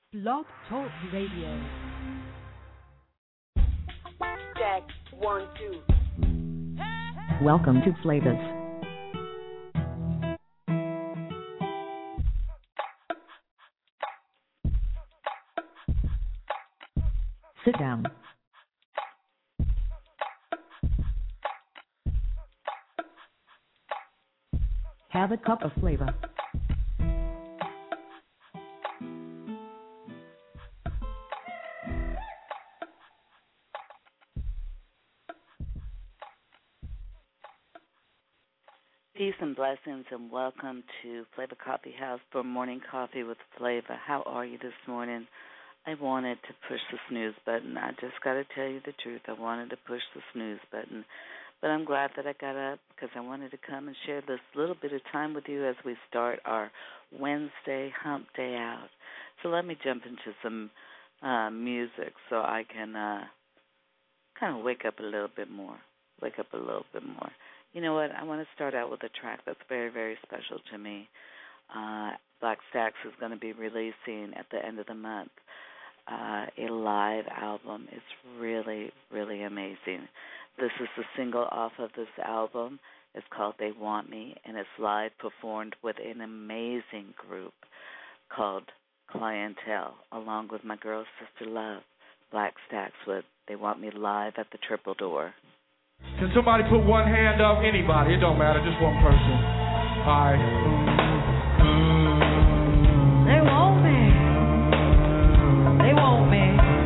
Blog Talk Radio. Check 1, 2. Welcome to Flavas. Sit down. Have a cup of flavor. Peace and blessings, and welcome to Flavor Coffee House for Morning Coffee with Flavor. How are you this morning? I wanted to push the snooze button. I just got to tell you the truth. I wanted to push the snooze button. But I'm glad that I got up because I wanted to come and share this little bit of time with you as we start our Wednesday hump day out. So let me jump into some music so I can kind of wake up a little bit more. You know what? I want to start out with a track that's very, very special to me. Black Stacks is going to be releasing at the end of the month a live album. It's really, really amazing. This is the single off of this album. It's called They Want Me, and it's live performed with an amazing group called Clientele, along with my girl, Sister Love. Black Stacks with They Want Me live at the Triple Door. Can somebody put one hand up? Anybody. It don't matter. Just one person. All right. They want me. They want me.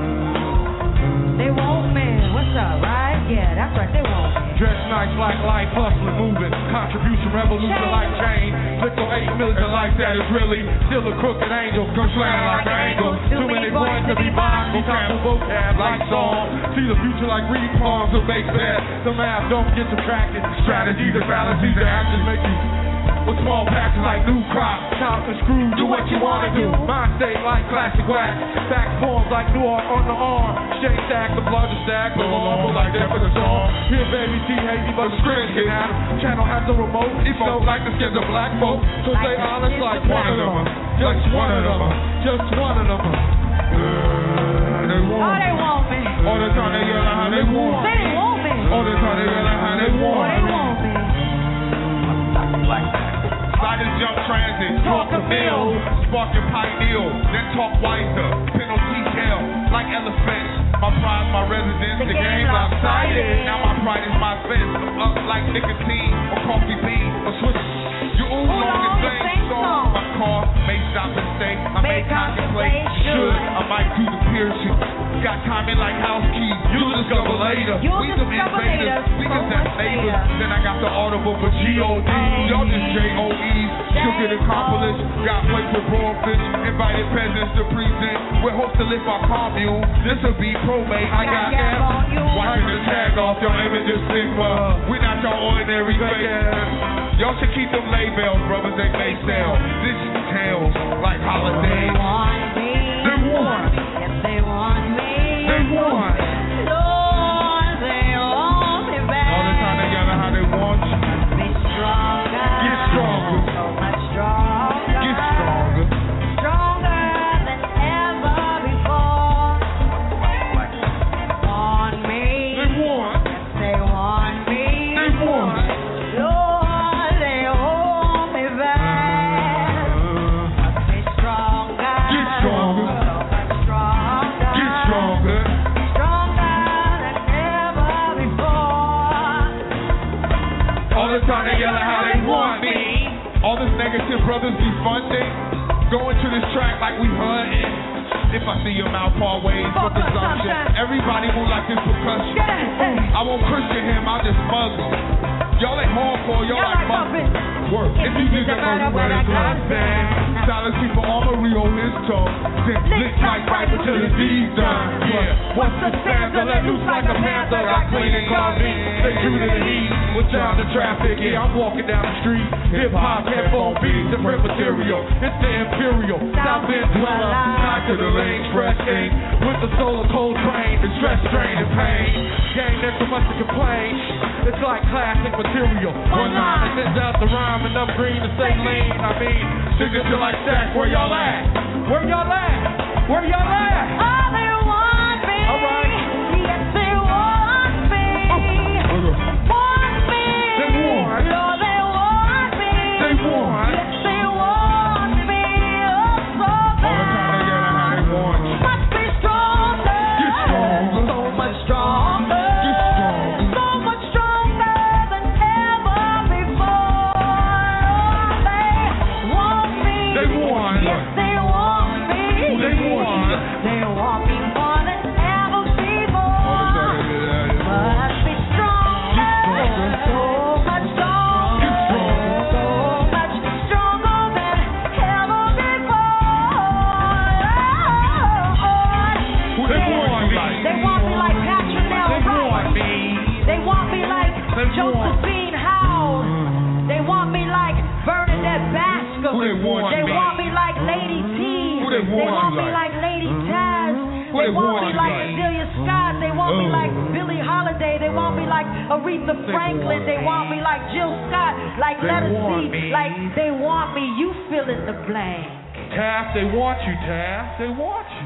They want me. What's up, right? Yeah, that's right. They want me. Dress nice like life, hustling, moving. Contribution, revolution, life change. Click on 8 million like that is really still a crooked angel. Come slaying like an angel. Too many boys to be mine. Vocab, vocab like song. See the future like read palms or base bed. The math don't get subtracted. Strategy, the fallacies, the actions make you with small packs like new crop. Chop and screw, do what you wanna do. Mind state like classic wax. Sax forms like new art on the arm. Shake stack, the larger stack. The long like that for the song. Here baby, see hazy, but the screen can have it. Channel has the remote. It felt like the skins of black folk. So stay honest like one of them. Just one of them. Just one of them. They want Oh, they want me. all the time they yell how they want. They want me. All the time they yell how they Oh, want. they want me. Like that. Sliders jump transit, talk a mill, spark your pineal, then talk wiser, penalty tail, like elephants. My pride, my residence, the game's lopsided. Now my pride is my fence, up like nicotine or coffee bean or Swiss. You all on the same song. My car may stop and stay, I may contemplate, should, I might do the piercing. Got timing like house keys, you'll discover later. We some invaders, we can set neighbors. Then I got the audible for G-O-D, y'all just J-O-Es. She'll get accomplished, got plates with raw fish, invited peasants to present. With hopes to lift our commune, this'll be probate. I got F, wiping the tag off, your image is Sigma. We not your ordinary fake. Y'all should keep them labels, brothers, they may sell. This is tales like holidays. They want. Yes, they want me. They want. Lord, they want me back. All the time they yelling how they want you. Be stronger. Get stronger. So much stronger. Get stronger. Stronger than ever before. Want me. They want. Yes, they want me. They want. Lord, they hold me back. Be stronger. Get stronger. So much stronger. Get stronger. Stronger than ever before. All the time they yelling how they want me. All this negative brothers be funding. Going to this track like we hunting. If I see your mouth part ways for consumption, everybody move like this percussion. I won't Christian him, I'll just muzzle. Y'all ain't hardcore, y'all like muffin. Work. If you think about it, what it's like, silence people armory on this tongue. Then lick like viper till the deed's done. Yeah. What's the stanza? Let loose like a panther. Like cleaning clothing. Stay true to the heat. With down the traffic. Yeah, I'm walking down the street. Hip hop, headphone beats, different material. It's the imperial. South End dweller. Tied to the lane, fresh ink. With the soul of cold train. The stress, strain, and pain. Gang, there's so much to complain. It's like classic material. One line that sends out the rhyme. Enough green to say lean. I mean, signature like Stack. Where y'all at? Where y'all at? Where they want want me you like Lady Jazz. Who They they want want me you like like? Adelia Scott. They want me like Billie Holiday. They want me like Aretha Franklin. They want me like Jill Scott. Like They Let Us want See. me. Like they want me. You fill in the blank. Taft, they want you, Taft. They want you.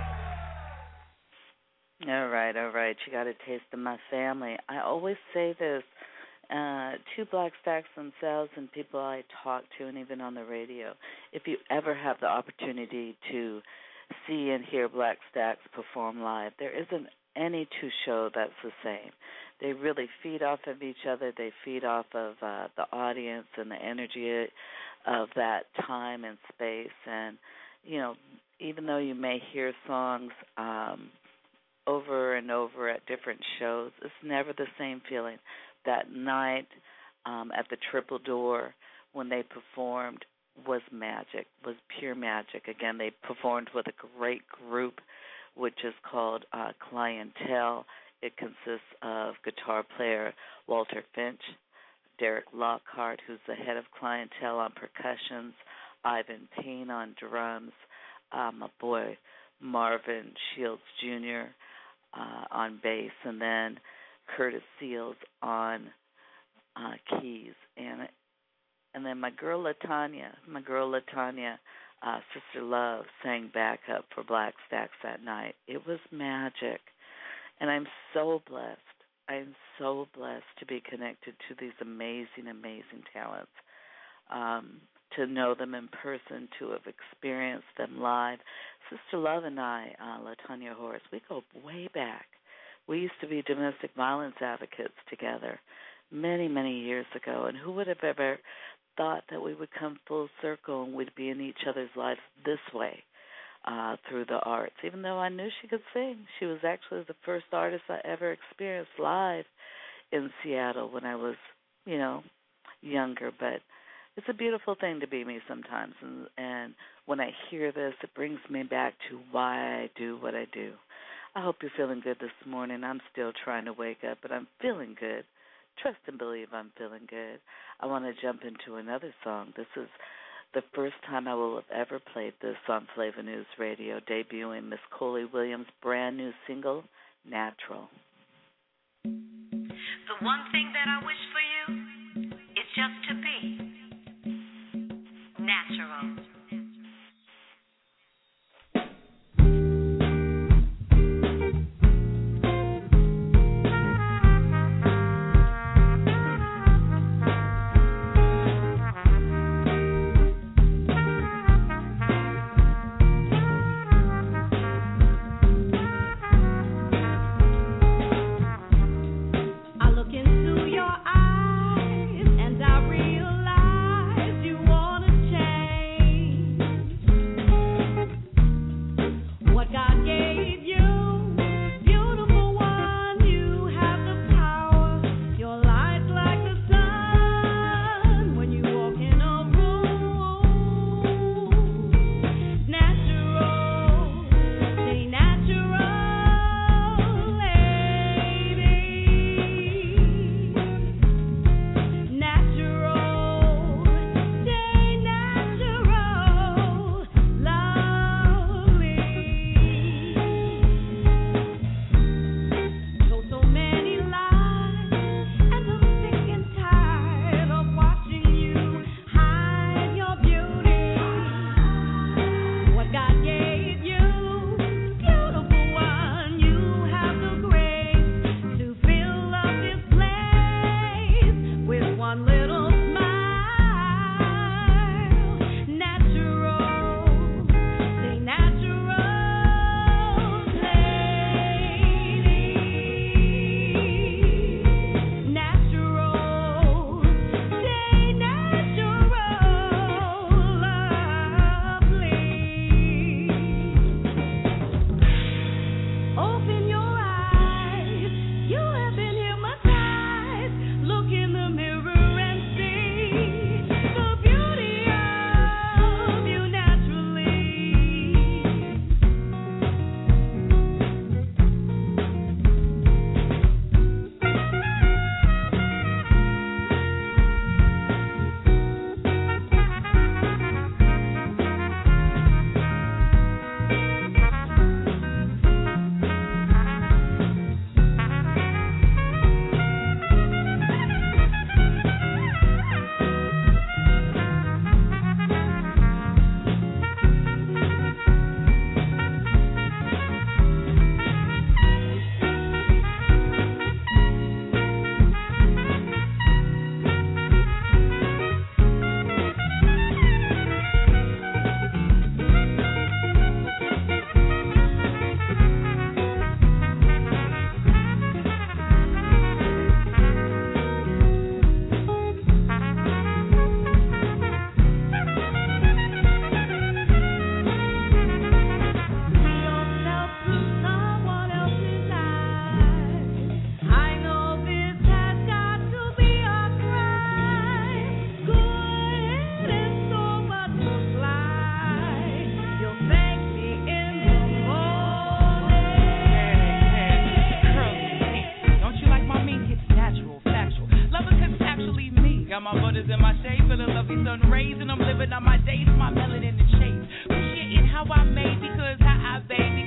All right. You got a taste of my family. I always say this to Black Stacks themselves and people I talk to, and even on the radio. If you ever have the opportunity to see and hear Black Stacks perform live, there isn't any two show that's the same. They really feed off of each other. They feed off of the audience and the energy of that time and space. And, you know, even though you may hear songs over and over at different shows, it's never the same feeling. That night at the Triple Door when they performed was magic, was pure magic. Again, they performed with a great group, which is called Clientele. It consists of guitar player Walter Finch, Derek Lockhart, who's the head of Clientele on percussions, Ivan Payne on drums, my boy Marvin Shields Jr. On bass, and then Curtis Seals on keys, and then my girl Latanya, Sister Love, sang backup for Black Stacks that night. It was magic, and I'm so blessed. I'm so blessed to be connected to these amazing, amazing talents, to know them in person, to have experienced them live. Sister Love and I, Latanya Horace, we go way back. We used to be domestic violence advocates together many, many years ago, and who would have ever thought that we would come full circle and we'd be in each other's lives this way through the arts. Even though I knew she could sing, she was actually the first artist I ever experienced live in Seattle when I was, you know, younger. But it's a beautiful thing to be me sometimes, and when I hear this, it brings me back to why I do what I do. I hope you're feeling good this morning. I'm still trying to wake up, but I'm feeling good. Trust and believe I'm feeling good. I want to jump into another song. This is the first time I will have ever played this on Flavor News Radio, debuting Miss Coley Williams' brand new single, Natural. The one thing that I wish for you is just to be natural. Eyes, and I realize you wanna change.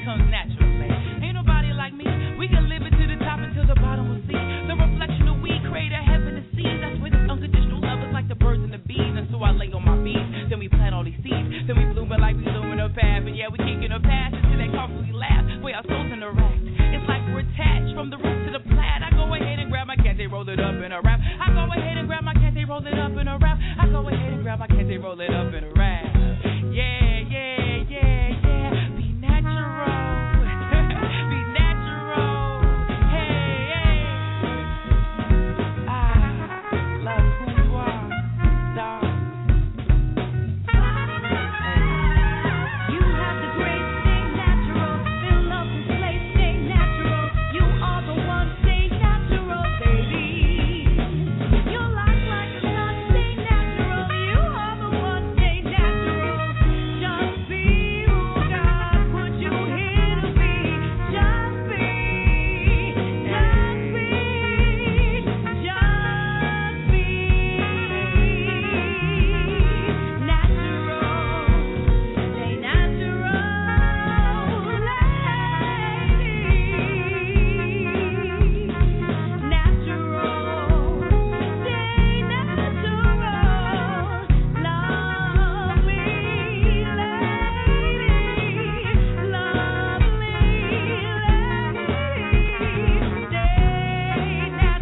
comes naturally. Ain't nobody like me. We can live it to the top until the bottom will see. The reflection of we create a heaven to see. That's where this unconditional love is like the birds and the bees. And so I lay on my beats. Then we plant all these seeds. Then we bloom it like we looming a path. And yeah, we kicking a path until they comfortably laugh. Where our souls interact. It's like we're attached from the root to the plat. I go ahead and grab my cat, they roll it up in a wrap. I go ahead and grab my cat, they roll it up in a wrap. I go ahead and grab my cat, they roll it up in a wrap. Yeah, yeah, yeah, yeah. Be natural. Be natural. Hey, hey. Love who you are, dog. You have the grace, stay natural. Feel love and play, stay natural. You are the one, stay natural, baby. Your life like the sun, stay natural. You are the one, stay natural. Just be who God put you here to be. Just be, just be, just be natural. Stay natural, lady. Natural, stay natural. Lovely lady, lovely lady. Stay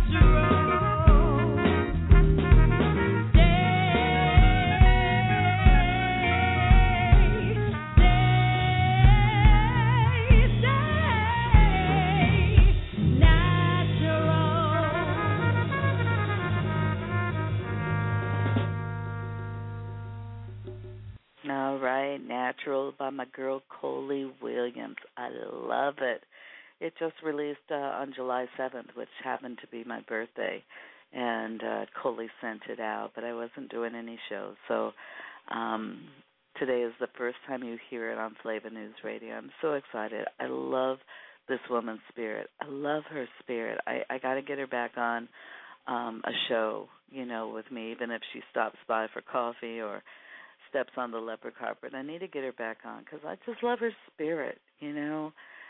All right, Natural by my girl Coley Williams. I love it. It just released on July 7th, which happened to be my birthday, and Coley sent it out, but I wasn't doing any shows. So today is the first time you hear it on Flavor News Radio. I'm so excited. I love this woman's spirit. I love her spirit. I got to get her back on a show, with me, even if she stops by for coffee or steps on the leopard carpet. I need to get her back on because I just love her spirit, You,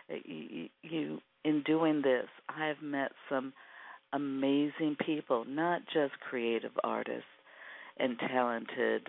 in doing this, I have met some amazing people, not just creative artists and talented,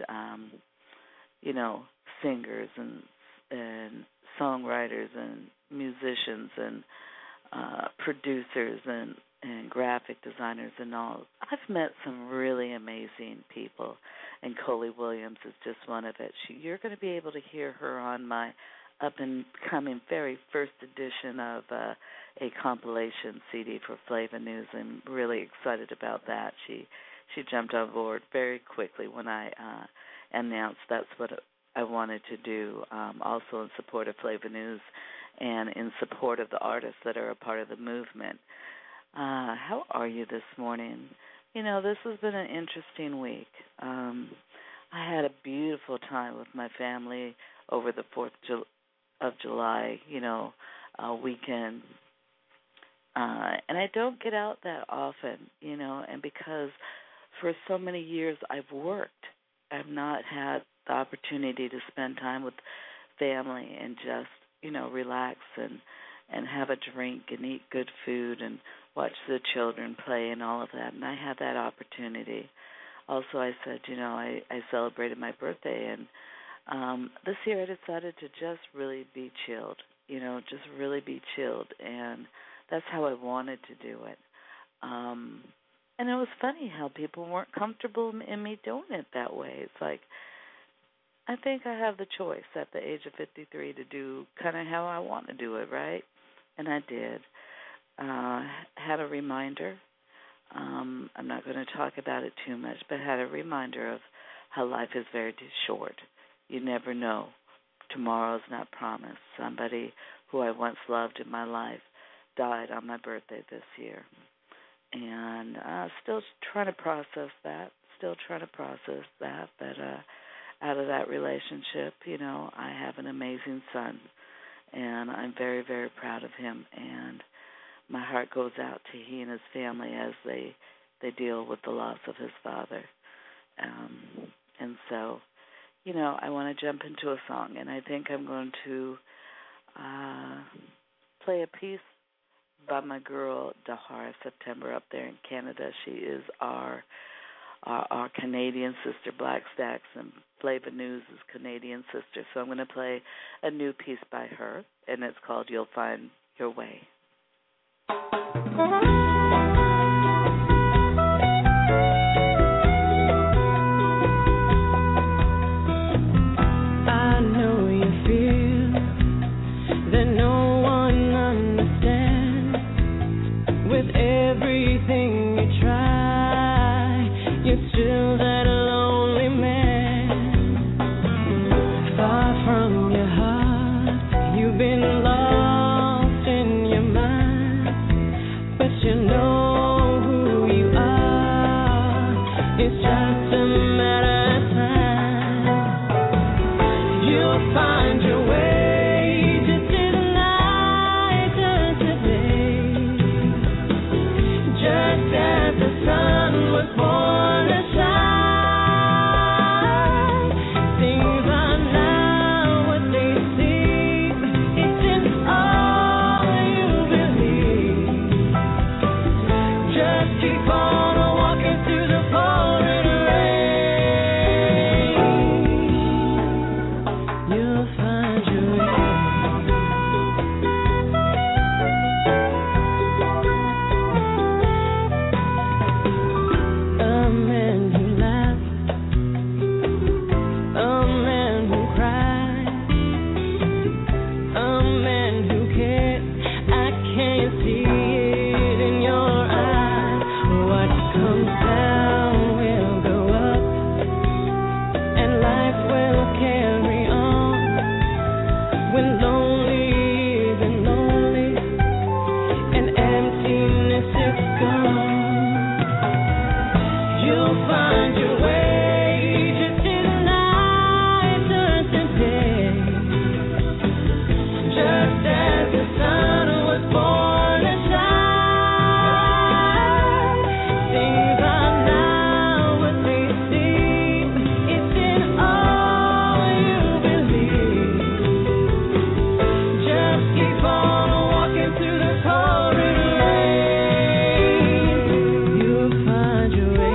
singers and songwriters and musicians and producers and graphic designers and all. I've met some really amazing people, and Coley Williams is just one of it. You're going to be able to hear her on my up-and-coming very first edition of a compilation CD for Flavor News. I'm really excited about that. She jumped on board very quickly when I announced that's what I wanted to do, also in support of Flavor News and in support of the artists that are a part of the movement. How are you this morning? This has been an interesting week. I had a beautiful time with my family over the 4th of July, weekend. And I don't get out that often, and because for so many years I've worked, I've not had the opportunity to spend time with family and just, relax and have a drink and eat good food and watch the children play and all of that. And I had that opportunity. Also, I said, I celebrated my birthday, and this year I decided to just really be chilled, just really be chilled. And that's how I wanted to do it. And it was funny how people weren't comfortable in me doing it that way. It's like, I think I have the choice at the age of 53 to do kind of how I want to do it, right? And I did. Had a reminder. I'm not going to talk about it too much, but had a reminder of how life is very short. You never know. Tomorrow's not promised. Somebody who I once loved in my life died on my birthday this year. And still trying to process that. But out of that relationship, I have an amazing son, and I'm very, very proud of him. And my heart goes out to he and his family as they deal with the loss of his father. And so, I want to jump into a song, and I think I'm going to play a piece by my girl Dahara September up there in Canada. She is our Canadian sister, Black Stacks, and Flava News is Canadian sister. So I'm going to play a new piece by her, and it's called You'll Find Your Way. I know you feel that no one understands. With everything you try, you're still that lonely man. Far from your heart, you've been lost in your mind. But you know who you are. It's just a matter of time. You'll find your way just as the night does today. Just as the sun was born to shine. Things are not what they seem. It's in all you believe. Just keep on walking through the pouring rain. You'll find your way. A man who laughs, a man who cries, a man who cares. I can't see it in your eyes. What comes down will go up, and life will carry on. When lonely isn't lonely, and emptiness is gone. You'll find your way just as the night turns to day. Just as the sun was born to shine. Things are not what they seem. It's in all you believe. Just keep on walking through the pouring rain. You'll find your way.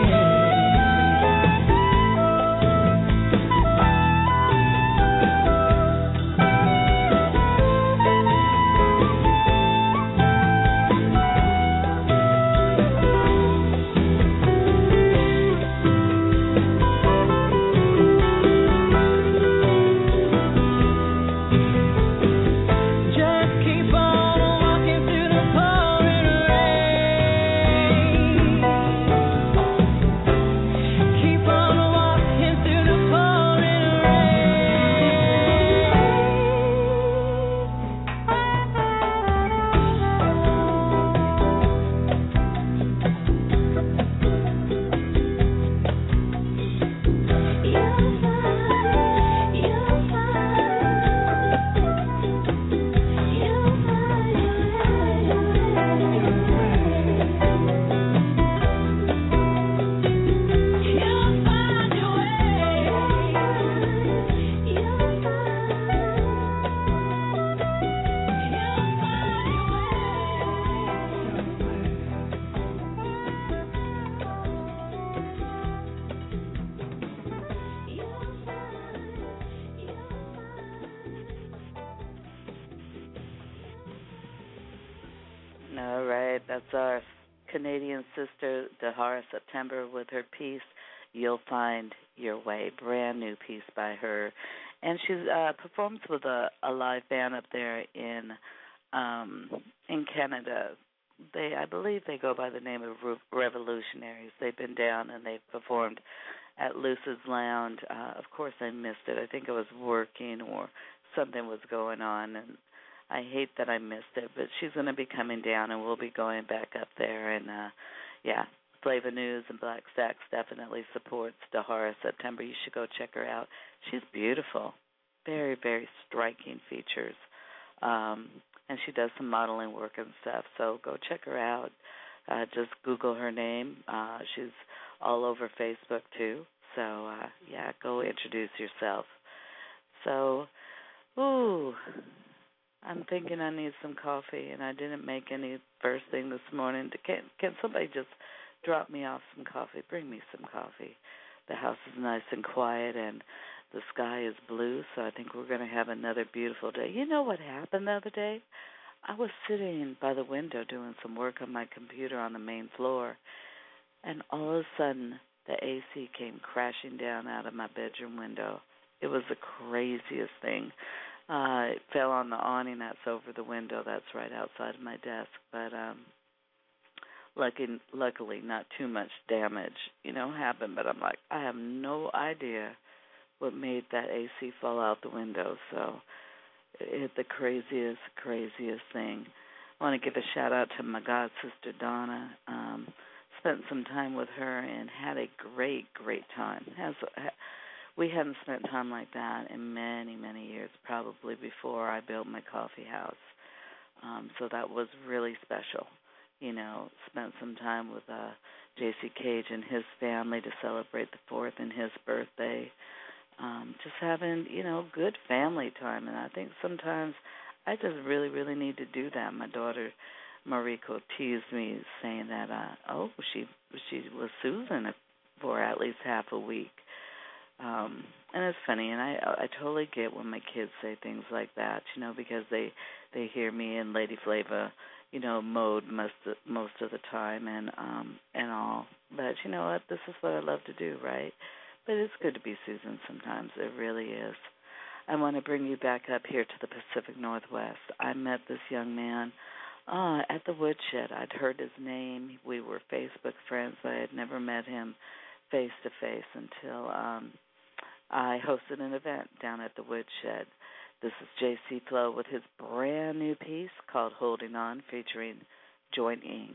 Just keep on walking through the pouring rain. Keep on walking through the pouring All right, that's our Canadian sister, Dahara September, with her piece, You'll Find Your Way, brand new piece by her. And she performs with a live band up there in Canada. I believe they go by the name of Revolutionaries. They've been down and they've performed at Luce's Lounge. Of course, I missed it. I think I was working or something was going on, and I hate that I missed it. But she's going to be coming down, and we'll be going back up there. And, yeah, Flava News and Black Stacks definitely supports Dahara September. You should go check her out. She's beautiful. Very, very striking features. And she does some modeling work and stuff. So go check her out. Just Google her name. She's all over Facebook, too. So, yeah, go introduce yourself. So, ooh, I'm thinking I need some coffee, and I didn't make any first thing this morning. Can somebody just drop me off some coffee? Bring me some coffee. The house is nice and quiet, and the sky is blue, so I think we're going to have another beautiful day. You know what happened the other day? I was sitting by the window doing some work on my computer on the main floor, and all of a sudden the AC came crashing down out of my bedroom window. It was the craziest thing. It fell on the awning that's over the window that's right outside of my desk, but luckily not too much damage, happened. But I'm like, I have no idea what made that AC fall out the window. So it's the craziest thing. I want to give a shout out to my god sister Donna. Spent some time with her and had a great time. We hadn't spent time like that in many years, probably before I built my coffee house. So that was really special. Spent some time with J.C. Cage and his family to celebrate the 4th and his birthday. Just having, good family time. And I think sometimes I just really need to do that. My daughter Mariko teased me saying that, she was Susan for at least half a week. And it's funny, and I totally get when my kids say things like that, because they hear me in Lady Flava, mode most of the time and all. But you know what? This is what I love to do, right? But it's good to be Susan sometimes. It really is. I want to bring you back up here to the Pacific Northwest. I met this young man at the woodshed. I'd heard his name. We were Facebook friends, but I had never met him face-to-face until I hosted an event down at the woodshed. This is J.C. Flow with his brand new piece called Holding On, featuring Joint Inc.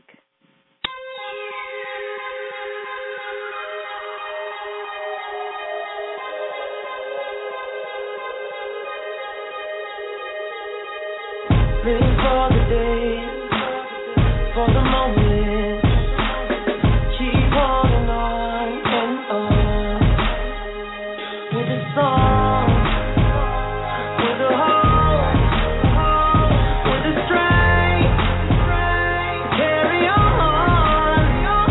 Living for the day, for the moment, keep holding on and on, with a song, with a hope, with a strength, carry on,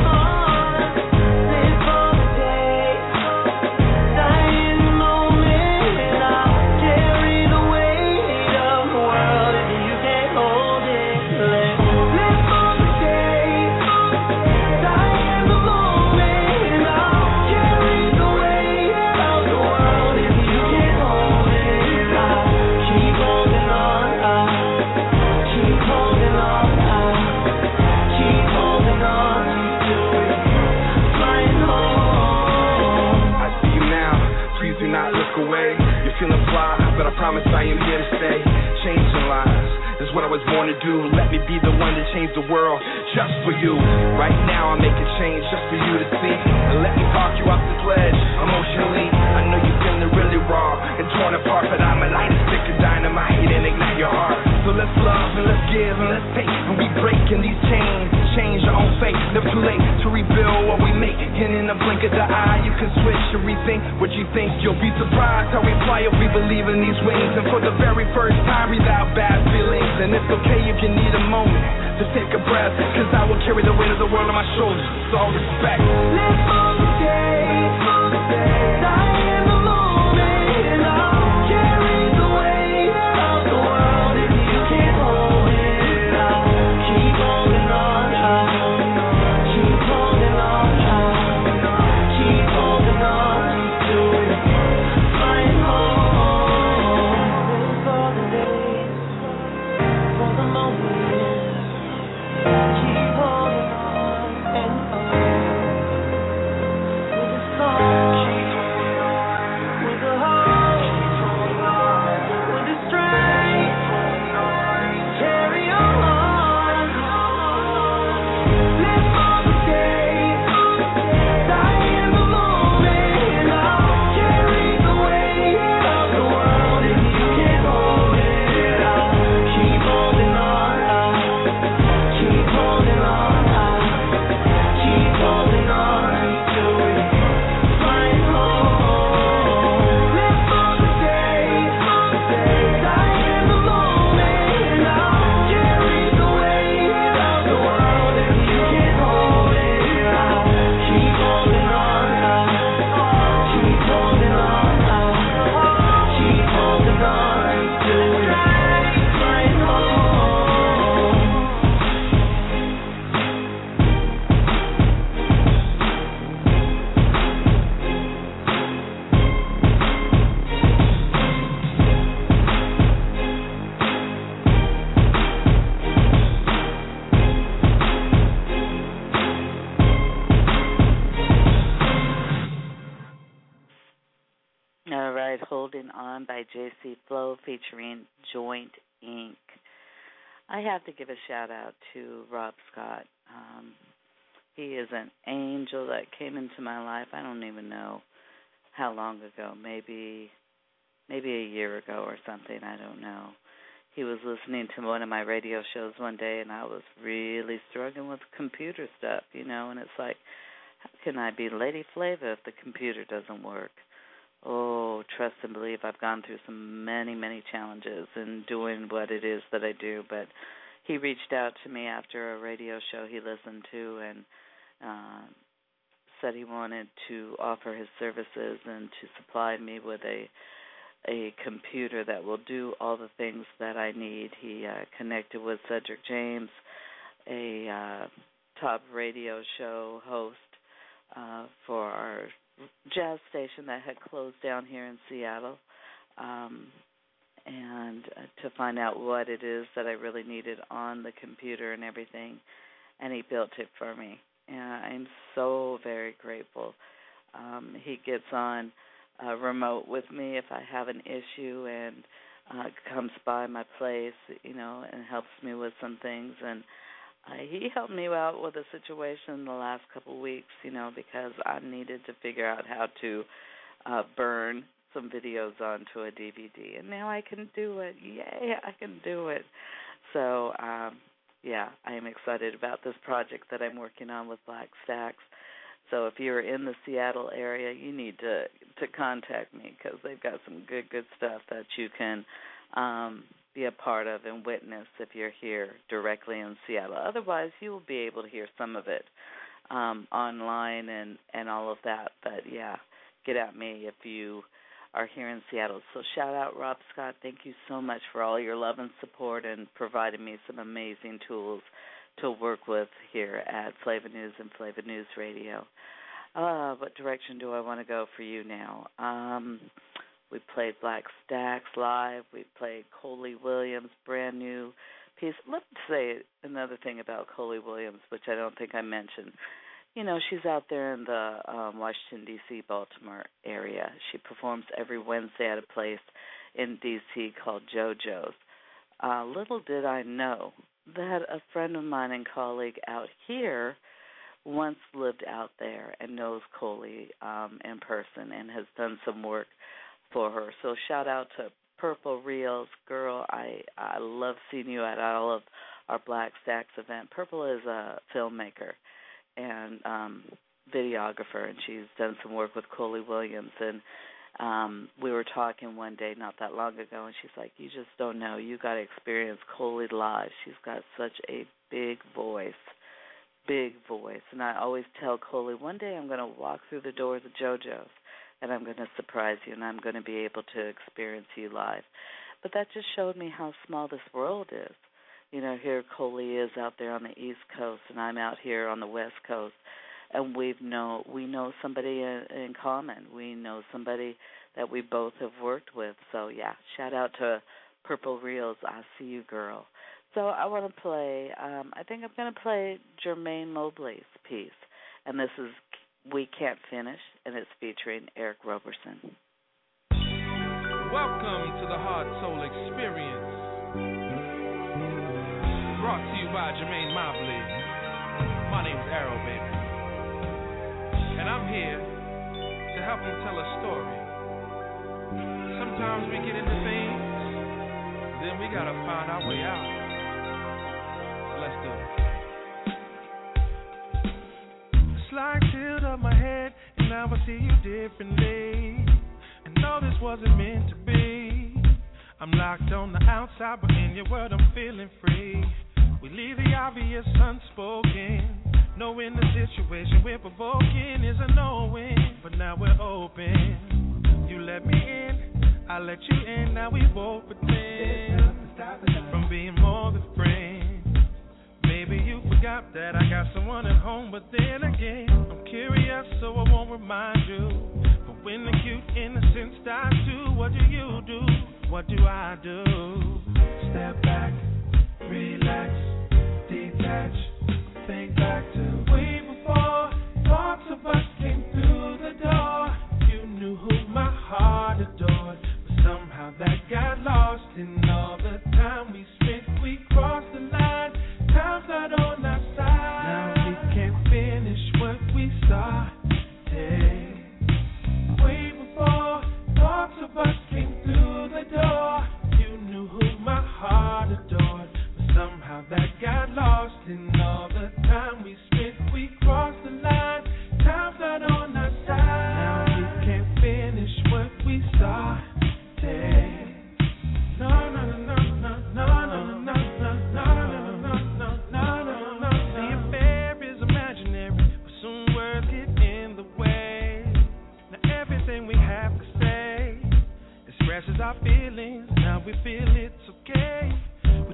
live for the day, die in the moment, I'll carry the weight of the world if you can't hold it, live for the day, die in the moment, I'll carry the weight of the world if you can't hold it, I'll keep holding on, keep holding on, keep holding on to it, flying home. I see you now, please do not look away. You're feeling fly, but I promise I am here to stay. Changing lives is what I was born to do. Let me be the one to change the world just for you. Right now I make a change just for you to see. And let me talk you off this ledge emotionally. I know you're feeling really raw and torn apart, but I'm a light a stick of dynamite and ignite your heart. So let's love and let's give and let's take, and we breaking these chains. Change your own fate, never too late to rebuild what we make. And in the blink of the eye, you can switch and rethink what you think. You'll be surprised how we fly if we believe in these wings. And for the very first time, without bad feelings. And it's okay if you need a moment to take a breath, cause I will carry the weight of the world on my shoulders. So all respect. Live for the day, die in the moment, and I'll carry the weight of the world if you can't hold it. I'll keep holding on, keep holding on, keep holding on to it, flying home. Live for the day, for the moment, keep holding on and on. With a song, On by JC Flow featuring Joint Inc. I have to give a shout out to Rob Scott. He is an angel that came into my life. I don't even know how long ago, maybe a year ago or something, I don't know. He was listening to one of my radio shows one day, and I was really struggling with computer stuff, and it's like, how can I be Lady Flava if the computer doesn't work? Oh, trust and believe I've gone through many, many challenges in doing what it is that I do, but he reached out to me after a radio show he listened to and said he wanted to offer his services and to supply me with a computer that will do all the things that I need. He connected with Cedric James, a top radio show host for our jazz station that had closed down here in Seattle, and to find out what it is that I really needed on the computer and everything, and he built it for me. And I'm so very grateful. He gets on remote with me if I have an issue and comes by my place, and helps me with some things. And he helped me out with a situation the last couple of weeks, because I needed to figure out how to burn some videos onto a DVD. And now I can do it. Yay, I can do it. So, I am excited about this project that I'm working on with Black Stacks. So if you're in the Seattle area, you need to contact me because they've got some good stuff that you can be a part of and witness if you're here directly in Seattle. Otherwise, you will be able to hear some of it online and all of that. But, get at me if you are here in Seattle. So shout out Rob Scott. Thank you so much for all your love and support and providing me some amazing tools to work with here at Flava News and Flava News Radio. What direction do I want to go for you now? We played Black Stacks live. We played Coley Williams' brand new piece. Let's say another thing about Coley Williams, which I don't think I mentioned. She's out there in the Washington, D.C., Baltimore area. She performs every Wednesday at a place in D.C. called JoJo's. Little did I know that a friend of mine and colleague out here once lived out there and knows Coley in person and has done some work for her. So shout out to Purple Reels. Girl, I love seeing you at all of our Black Stacks event. Purple is a filmmaker and videographer, and she's done some work with Coley Williams. And we were talking one day not that long ago, and she's like, you just don't know. You got to experience Coley live. She's got such a big voice. And I always tell Coley, one day I'm going to walk through the doors of JoJo's, and I'm going to surprise you, and I'm going to be able to experience you live. But that just showed me how small this world is. Here Coley is out there on the East Coast, and I'm out here on the West Coast, and we know somebody in common. We know somebody that we both have worked with. So, shout out to Purple Reels. I see you, girl. So I want to play, I think I'm going to play Jermaine Mobley's piece, and this is We Can't Finish, and it's featuring Eric Roberson. Welcome to the Heart Soul Experience, brought to you by Jermaine Mobley. My name's Arrow, baby, and I'm here to help him tell a story. Sometimes we get into things, then we gotta find our way out. Let's do it. It's like tilt up my head, and now I see you differently. And no, this wasn't meant to be. I'm locked on the outside, but in your world I'm feeling free. We leave the obvious unspoken, knowing the situation we're provoking is a no-win. But now we're open. You let me in, I let you in. Now we both pretend from being more than friends. Maybe you forgot that I got someone at home, but then again, I'm curious, so I won't remind you. But when the cute innocence dies too, what do you do? What do I do? Step back, relax, detach, think back to way before parts of us came through the door. You knew who my heart adored, but somehow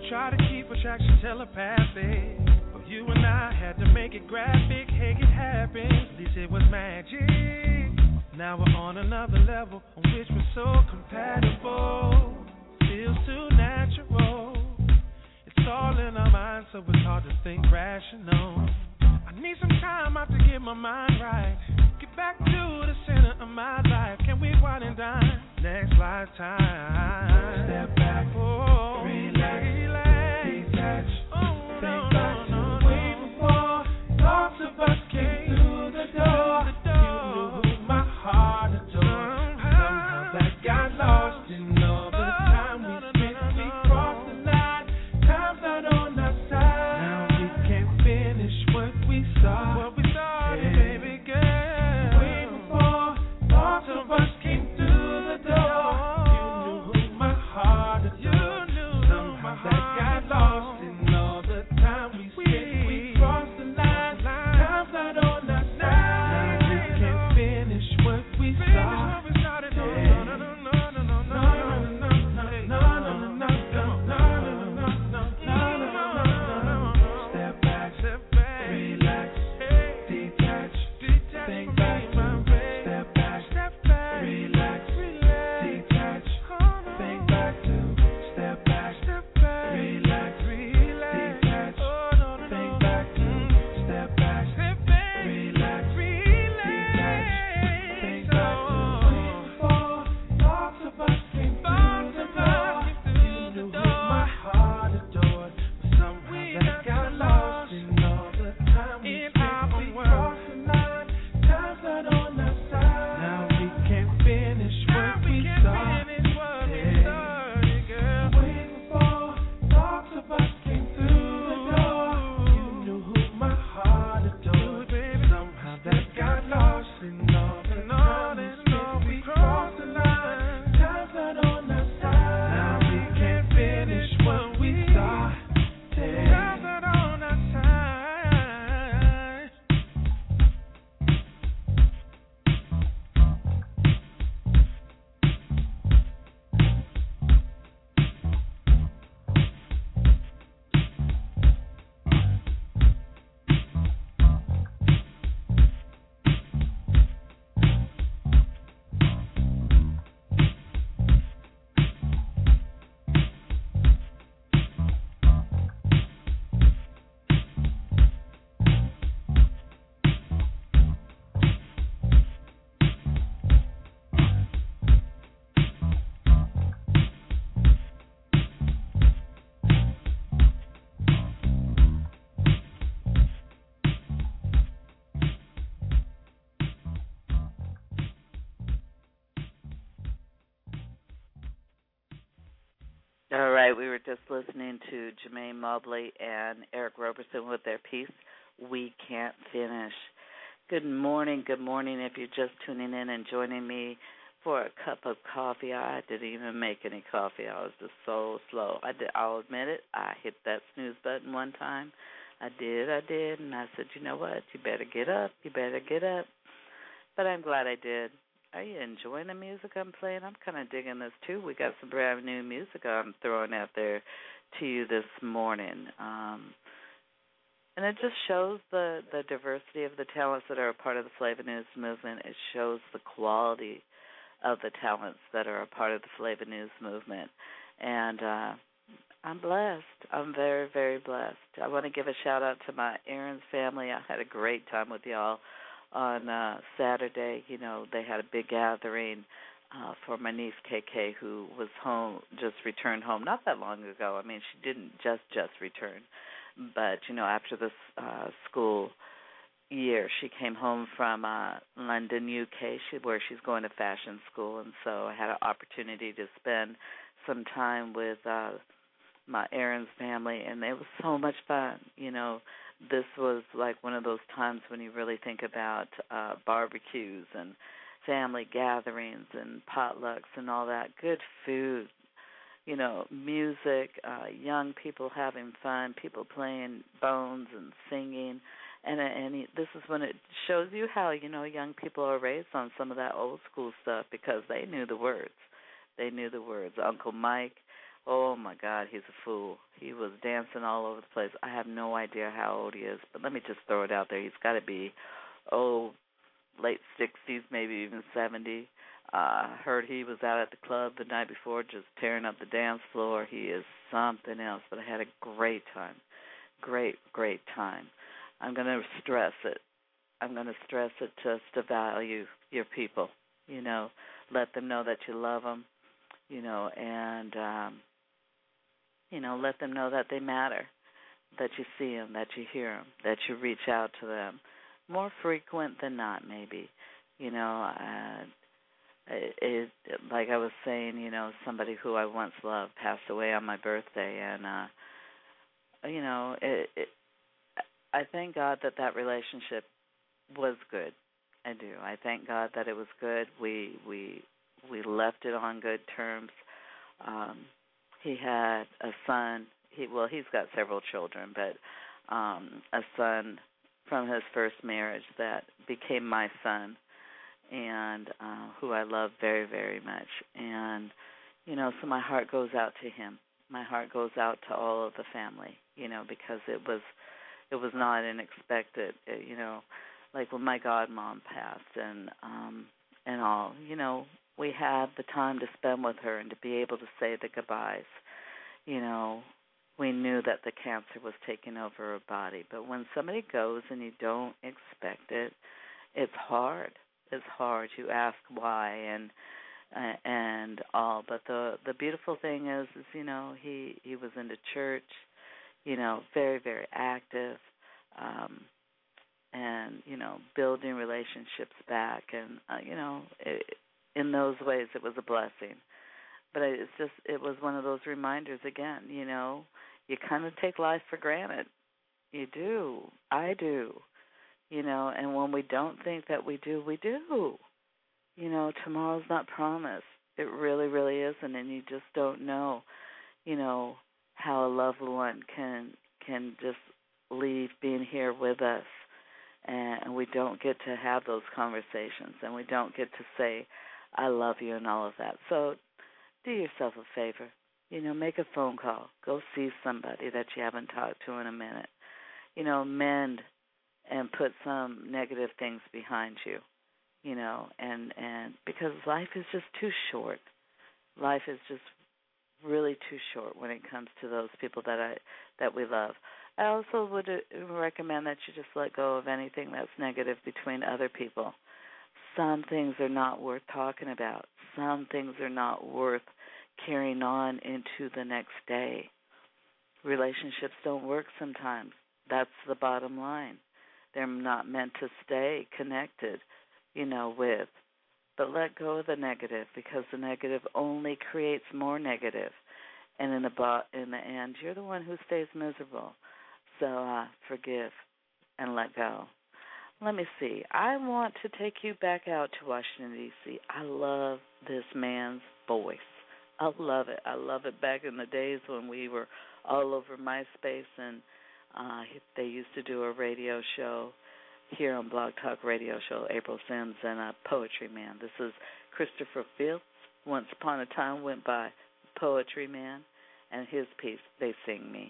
try to keep attraction telepathic. But you and I had to make it graphic. Hey, it happens. At least it was magic. Now we're on another level on which we're so compatible. Feels too natural. It's all in our minds, so it's hard to think rational. I need some time out to get my mind right. Get back to the center of my life. Can we wine and dine next lifetime? Step back, oh, relax, detach. Oh, think back to way before thoughts of us came through the door. You knew who my heart adored. Somehow that got lost in all the time we spent. We crossed the line. Time's not on our side. Now we can't finish what we started. Baby girl. Way before thoughts of us came through the door. You knew who my heart adored. Somehow that got lost in all the time we spent. We crossed the line. Time's not on our side. Now we can't finish what we started. All right, we were just listening to Jermaine Mobley and Eric Roberson with their piece, We Can't Finish. Good morning, if you're just tuning in and joining me for a cup of coffee. I didn't even make any coffee. I was just so slow. I'll admit it, I hit that snooze button one time. I did, and I said, you know what, you better get up. But I'm glad I did. Are you enjoying the music I'm playing? I'm kind of digging this, too. We got some brand new music I'm throwing out there to you this morning. And it just shows the diversity of the talents that are a part of the Flavor News movement. It shows the quality of the talents that are a part of the Flavor News movement. And I'm blessed. I'm very, very blessed. I want to give a shout-out to my Aaron's family. I had a great time with y'all on Saturday. You know, they had a big gathering for my niece KK, who was home, just returned home not that long ago. I mean, she didn't just return, but you know, after this school year, she came home from London, UK, where she's going to fashion school, and so I had an opportunity to spend some time with my Aaron's family, and it was so much fun. You know, this was like one of those times when you really think about barbecues and family gatherings and potlucks and all that. Good food, you know, music, young people having fun, people playing bones and singing. And this is when it shows you how, you know, young people are raised on some of that old school stuff because they knew the words. They knew the words. Uncle Mike, Oh, my God, he's a fool. He was dancing all over the place. I have no idea how old he is, but let me just throw it out there. He's got to be, late 60s, maybe even 70. Heard he was out at the club the night before just tearing up the dance floor. He is something else, but I had a great time. Great, great time. I'm going to stress it. I'm going to stress it just to value your people, you know. Let them know that you love them, you know, and, you know, let them know that they matter, that you see them, that you hear them, that you reach out to them. More frequent than not, maybe, you know. Like I was saying, you know, somebody who I once loved passed away on my birthday, and, you know, I thank God that relationship was good. I do. I thank God that it was good. We left it on good terms. He had a son. He's got several children, but a son from his first marriage that became my son, and who I love very, very much. And, you know, so my heart goes out to him. My heart goes out to all of the family, you know, because it was not unexpected, you know, like when my godmom passed and all, you know, we had the time to spend with her and to be able to say the goodbyes. You know, we knew that the cancer was taking over her body. But when somebody goes and you don't expect it, it's hard. It's hard. You ask why and all. But the beautiful thing is you know, he was into church, you know, very, very active, and, you know, building relationships back. And, you know, in those ways it was a blessing. But it was one of those reminders again, you know, you kind of take life for granted. You do. I do. You know, and when we don't think that we do, we do. You know, tomorrow's not promised. It really, really isn't, and you just don't know, you know, how a loved one can just leave being here with us, and we don't get to have those conversations, and we don't get to say, I love you and all of that. So do yourself a favor. You know, make a phone call. Go see somebody that you haven't talked to in a minute. You know, mend and put some negative things behind you, you know, and because life is just too short. Life is just really too short when it comes to those people that we love. I also would recommend that you just let go of anything that's negative between other people. Some things are not worth talking about. Some things are not worth carrying on into the next day. Relationships don't work sometimes. That's the bottom line. They're not meant to stay connected, you know, with. But let go of the negative, because the negative only creates more negative. And in the end, you're the one who stays miserable. So forgive and let go. Let me see. I want to take you back out to Washington, D.C. I love this man's voice. I love it. I love it back in the days when we were all over MySpace, and they used to do a radio show here on Blog Talk Radio Show, April Sims and Poetry Man. This is Christopher Fields. Once Upon a Time went by, Poetry Man, and his piece, They Sing Me.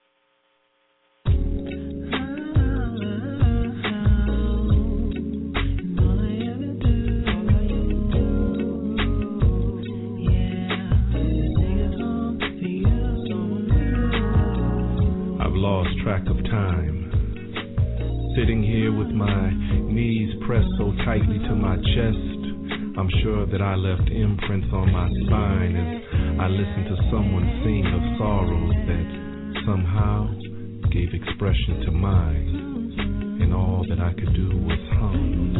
Lost track of time, sitting here with my knees pressed so tightly to my chest. I'm sure that I left imprints on my spine as I listened to someone sing of sorrows that somehow gave expression to mine, and all that I could do was hum.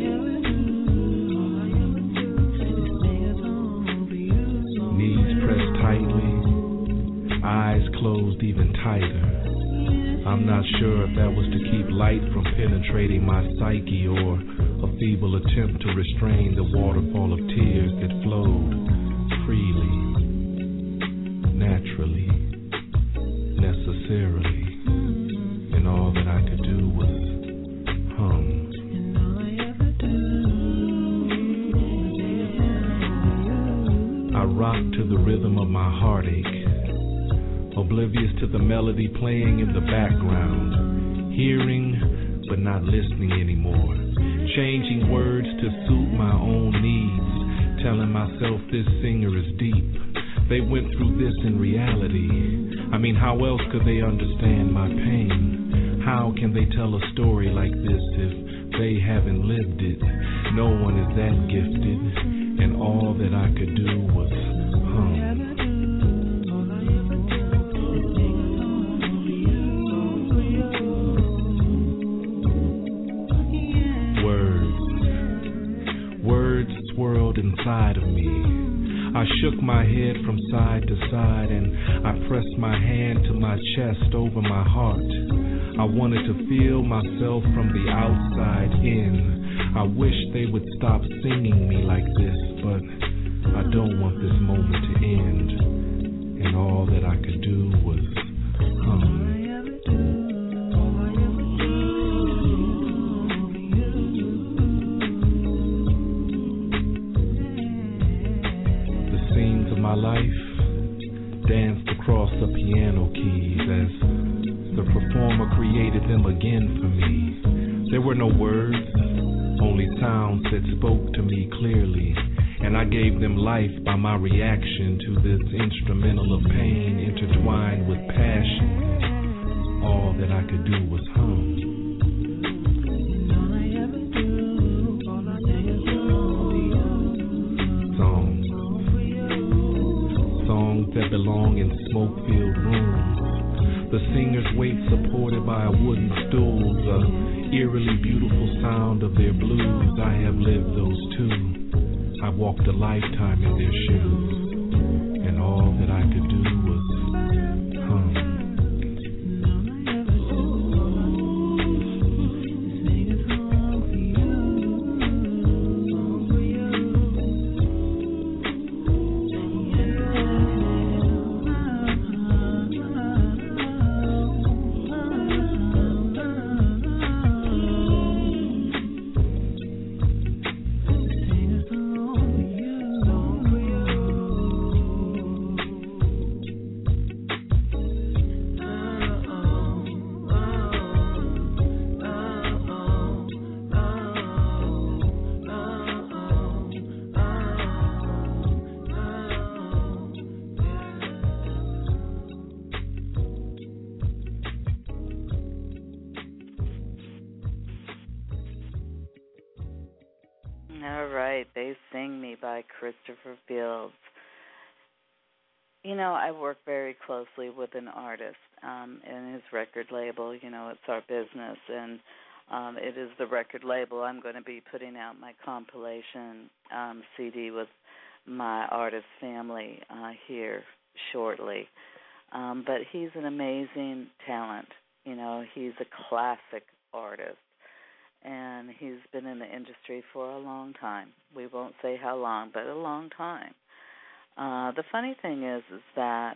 Knees pressed tightly, eyes closed even tighter. I'm not sure if that was to keep light from penetrating my psyche, or a feeble attempt to restrain the waterfall of tears that flowed freely, naturally, necessarily, and all that I could do was hum. I rocked to the rhythm of my heartache, oblivious to the melody playing in the background, hearing but not listening anymore, changing words to suit my own needs, telling myself this singer is deep. They went through this in reality. I mean, how else could they understand my pain? How can they tell a story like this if they haven't lived it? No one is that gifted, and all that I could do was hum. Words swirled inside of me. I shook my head from side to side and I pressed my hand to my chest over my heart. I wanted to feel myself from the outside in. I wish they would stop singing me like this, but I don't want this moment to end. And all that I could do was hum. My life danced across the piano keys as the performer created them again for me. There were no words, only sounds that spoke to me clearly, and I gave them life by my reaction to this instrumental of pain intertwined with passion. All that I could do was hum. That belong in smoke-filled rooms. The singer's weight supported by a wooden stool, the eerily beautiful sound of their blues. I have lived those too. I walked a lifetime in their shoes, and all that I could do was hum. Christopher Fields. You know, I work very closely with an artist and his record label. You know, it's our business, and it is the record label. I'm going to be putting out my compilation CD with my artist family here shortly. But he's an amazing talent. You know, he's a classic artist. And he's been in the industry for a long time. We won't say how long, but a long time. The funny thing is that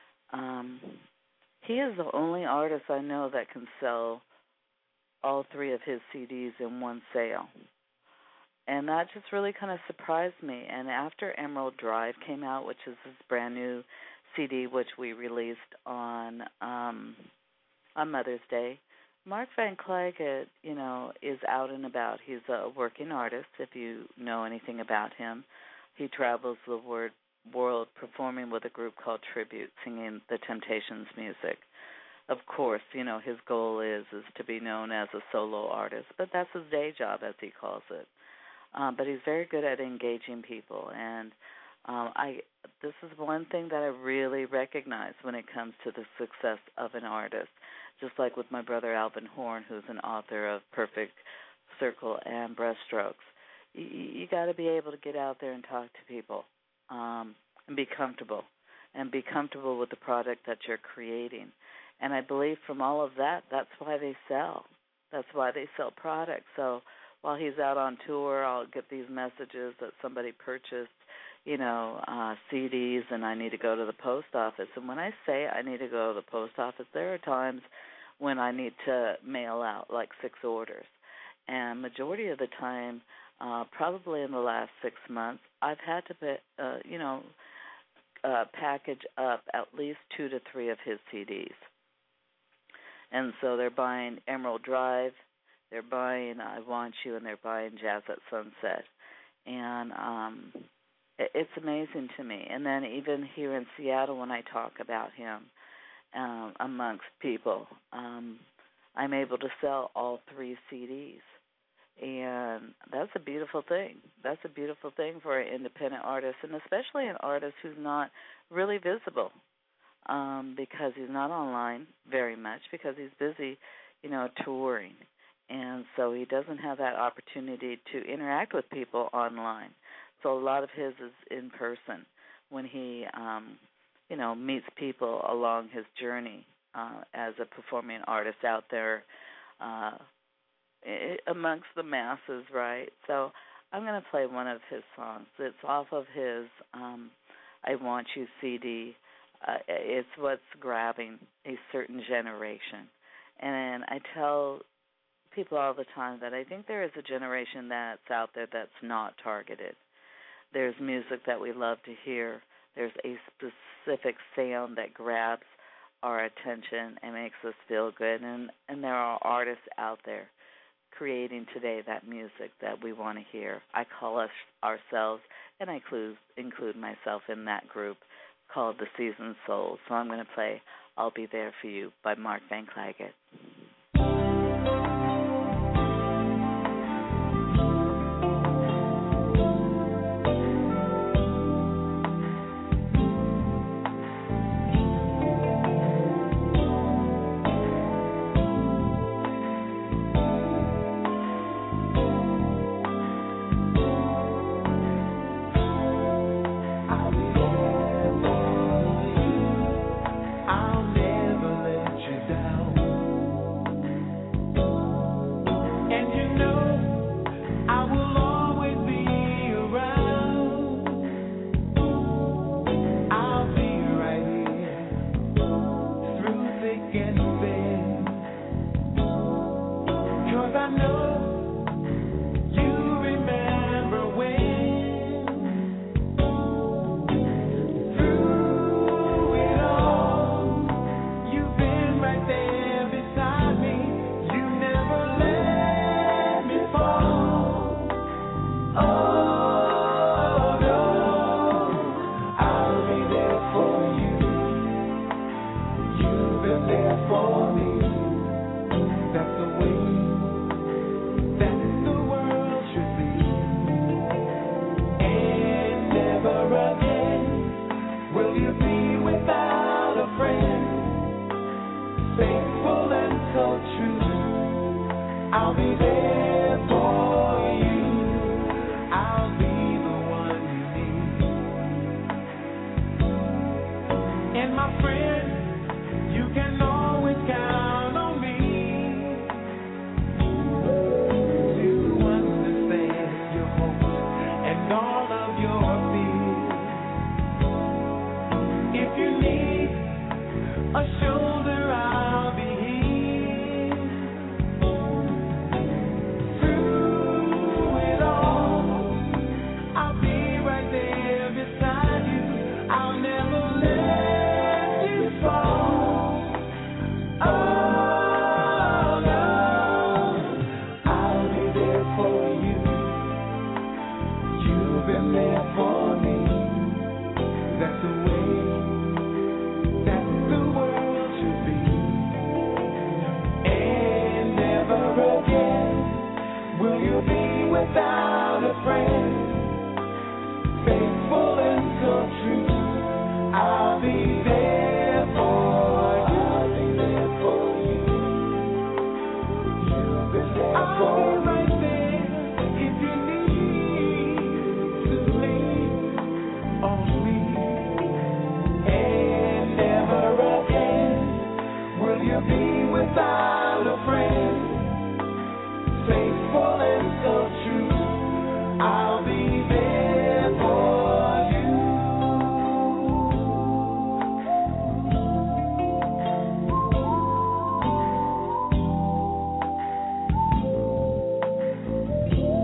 he is the only artist I know that can sell all three of his CDs in one sale. And that just really kind of surprised me. And after Emerald Drive came out, which is his brand new CD, which we released on Mother's Day, Mark Van Klaget, you know, is out and about. He's a working artist, if you know anything about him. He travels the world performing with a group called Tribute, singing the Temptations music. Of course, you know, his goal is to be known as a solo artist, but that's his day job, as he calls it. But he's very good at engaging people, and this is one thing that I really recognize when it comes to the success of an artist. Just like with my brother Alvin Horn, who's an author of Perfect Circle and Brushstrokes. You got to be able to get out there and talk to people and be comfortable with the product that you're creating. And I believe from all of that, that's why they sell. That's why they sell products. So while he's out on tour, I'll get these messages that somebody purchased, you know, CDs, and I need to go to the post office. And when I say I need to go to the post office, there are times when I need to mail out like 6 orders. And majority of the time, probably in the last 6 months, I've had to, package up at least 2 to 3 of his CDs. And so they're buying Emerald Drive, they're buying I Want You, and they're buying Jazz at Sunset. And it's amazing to me. And then even here in Seattle, when I talk about him amongst people, I'm able to sell all 3 CDs. And that's a beautiful thing. That's a beautiful thing for an independent artist, and especially an artist who's not really visible because he's not online very much because he's busy, touring. And so he doesn't have that opportunity to interact with people online. So a lot of his is in person when he, meets people along his journey as a performing artist out there amongst the masses, right? So I'm going to play one of his songs. It's off of his I Want You CD. It's what's grabbing a certain generation. And I tell people all the time that I think there is a generation that's out there that's not targeted. There's music that we love to hear. There's a specific sound that grabs our attention and makes us feel good. And there are artists out there creating today that music that we want to hear. I call us ourselves, and I include myself in that group, called the Seasoned Souls. So I'm going to play I'll Be There For You by Mark Van Clagett.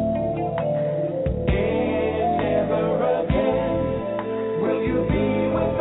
Will you be with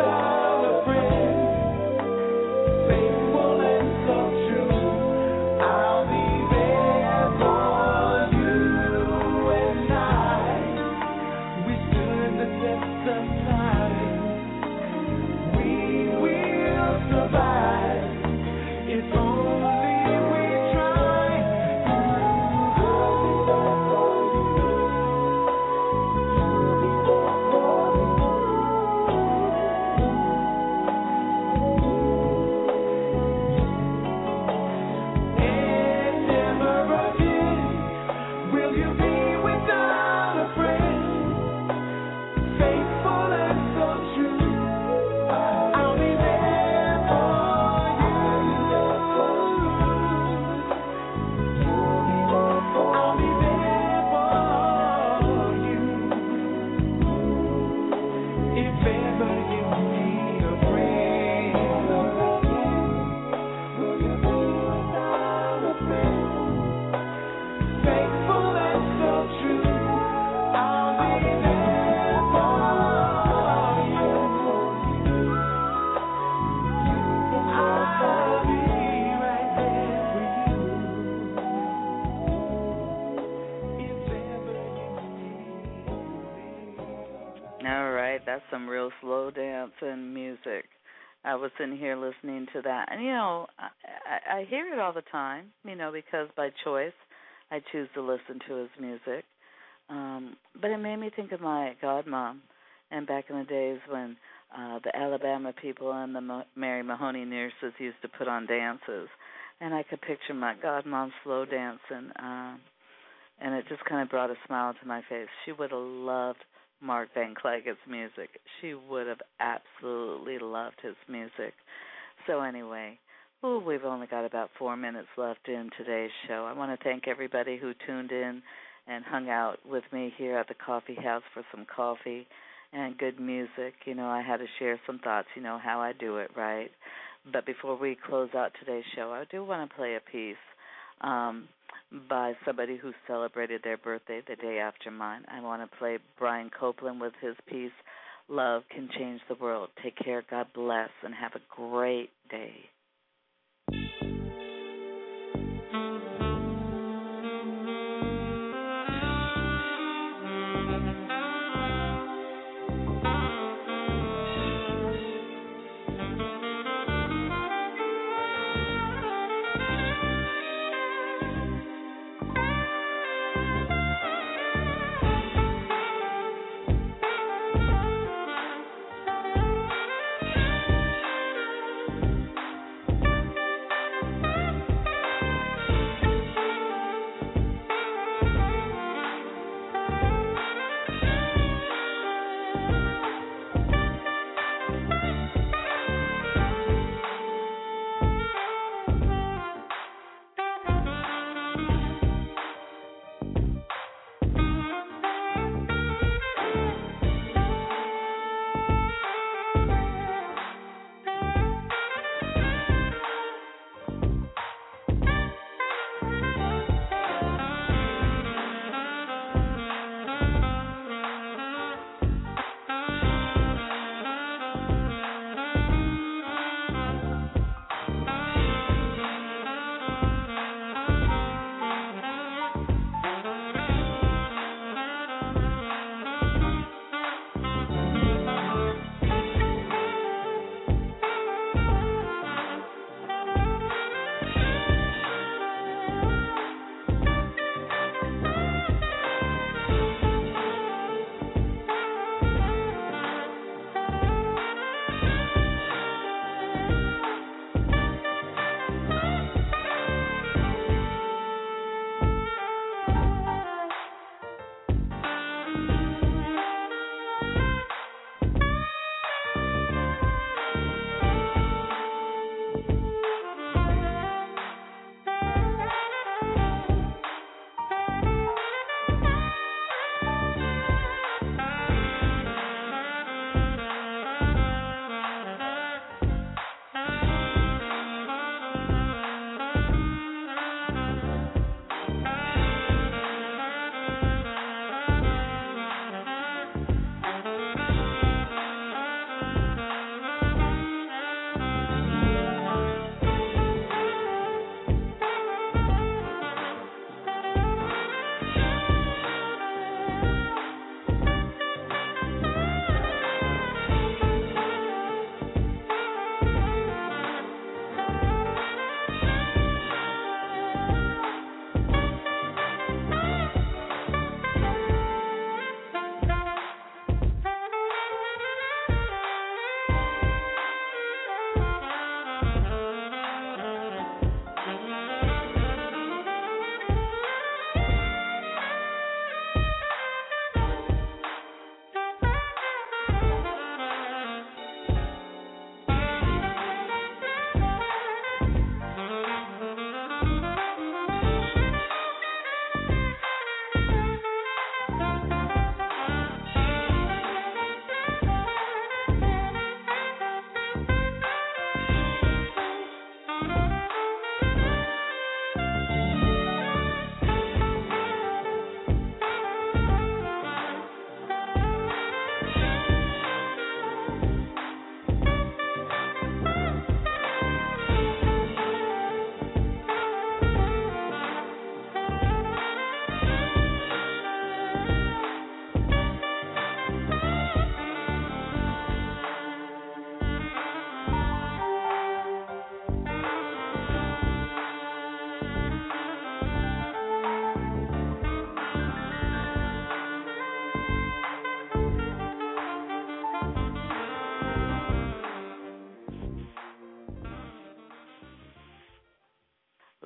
was sitting here listening to that. And, I hear it all the time, because by choice I choose to listen to his music. But it made me think of my godmom, and back in the days when the Alabama people and the Mary Mahoney nurses used to put on dances. And I could picture my godmom slow dancing, and it just kind of brought a smile to my face. She would have loved Mark Van Clagen's music. She would have absolutely loved his music. So anyway, we've only got about 4 minutes left in today's show. I want to thank everybody who tuned in and hung out with me here at the coffee house for some coffee and good music. I had to share some thoughts, how I do it, right? But before we close out today's show, I do want to play a piece by somebody who celebrated their birthday the day after mine. I want to play Brian Copeland with his piece, Love Can Change the World. Take care, God bless, and have a great day.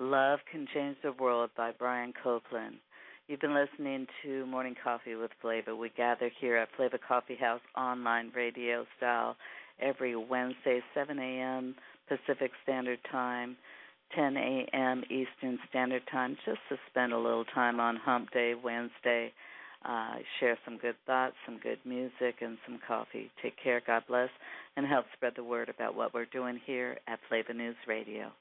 Love Can Change the World by Brian Copeland. You've been listening to Morning Coffee with Flava. We gather here at Flava Coffee House online radio style every Wednesday, 7 a.m. Pacific Standard Time, 10 a.m. Eastern Standard Time, just to spend a little time on Hump Day Wednesday, share some good thoughts, some good music, and some coffee. Take care, God bless, and help spread the word about what we're doing here at Flava News Radio.